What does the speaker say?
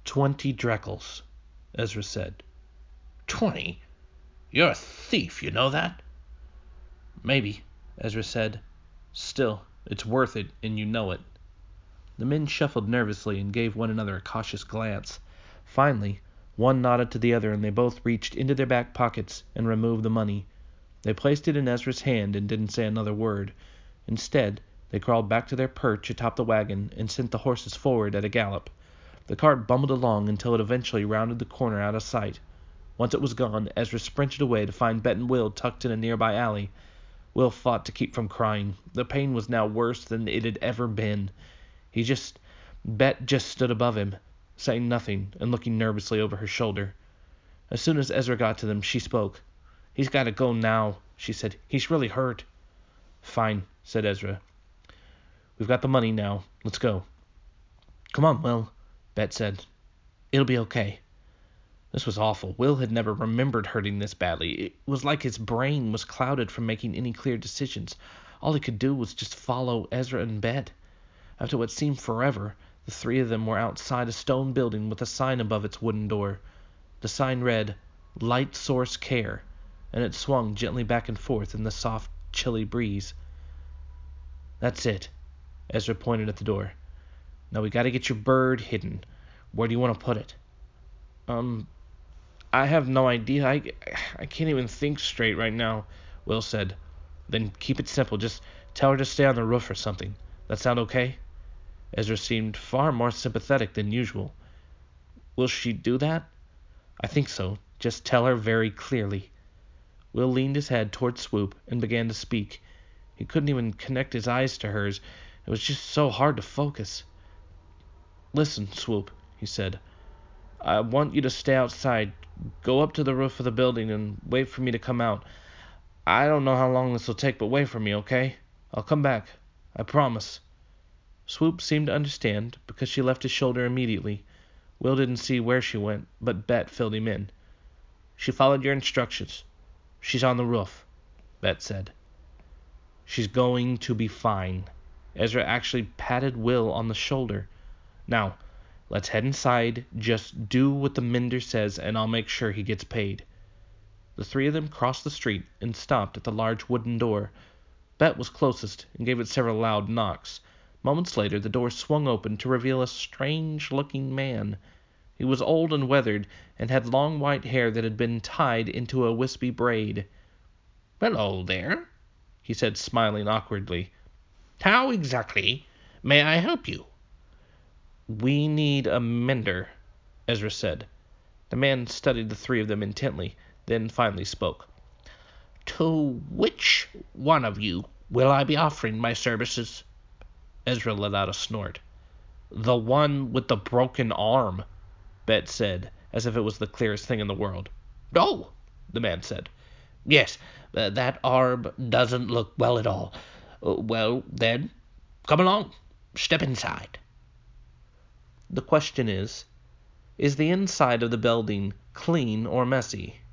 20 drachels, Ezra said. 20? You're a thief, you know that? Maybe, Ezra said. Still, it's worth it, and you know it. The men shuffled nervously and gave one another a cautious glance. Finally, one nodded to the other, and they both reached into their back pockets and removed the money. They placed it in Ezra's hand and didn't say another word. Instead, they crawled back to their perch atop the wagon and sent the horses forward at a gallop. The cart bumbled along until it eventually rounded the corner out of sight. Once it was gone, Ezra sprinted away to find Bet and Will tucked in a nearby alley. Will fought to keep from crying. The pain was now worse than it had ever been. Bet just stood above him, saying nothing and looking nervously over her shoulder. As soon as Ezra got to them, she spoke. "He's got to go now," she said. "He's really hurt." "Fine," said Ezra. "We've got the money now. Let's go." "Come on, Will," Bet said. "It'll be okay." This was awful. Will had never remembered hurting this badly. It was like his brain was clouded from making any clear decisions. All he could do was just follow Ezra and Bet. After what seemed forever, the three of them were outside a stone building with a sign above its wooden door. The sign read, "Light Source Care," and it swung gently back and forth in the soft, chilly breeze. "That's it." Ezra pointed at the door. "Now we gotta get your bird hidden. Where do you want to put it?" I have no idea. I can't even think straight right now," Will said. "Then keep it simple. Just tell her to stay on the roof or something. That sound okay?" Ezra seemed far more sympathetic than usual. "Will she do that?" "I think so. Just tell her very clearly." Will leaned his head toward Swoop and began to speak. He couldn't even connect his eyes to hers. It was just so hard to focus. "Listen, Swoop," he said. "I want you to stay outside. Go up to the roof of the building and wait for me to come out. I don't know how long this will take, but wait for me, okay? I'll come back. I promise." Swoop seemed to understand, because she left his shoulder immediately. Will didn't see where she went, but Bet filled him in. "She followed your instructions. She's on the roof," Bet said. "She's going to be fine." Ezra actually patted Will on the shoulder. "Now, let's head inside. Just do what the mender says, and I'll make sure he gets paid." The three of them crossed the street and stopped at the large wooden door. Bet was closest and gave it several loud knocks. Moments later, the door swung open to reveal a strange-looking man. He was old and weathered, and had long white hair that had been tied into a wispy braid. "Hello there," he said, smiling awkwardly. "How exactly may I help you?" "We need a mender," Ezra said. The man studied the three of them intently, then finally spoke. "To which one of you will I be offering my services?" Ezra let out a snort. "The one with the broken arm," Bet said, as if it was the clearest thing in the world. "Oh," the man said. "Yes, that arm doesn't look well at all. Well, then, come along. Step inside." "The question is the inside of the building clean or messy?"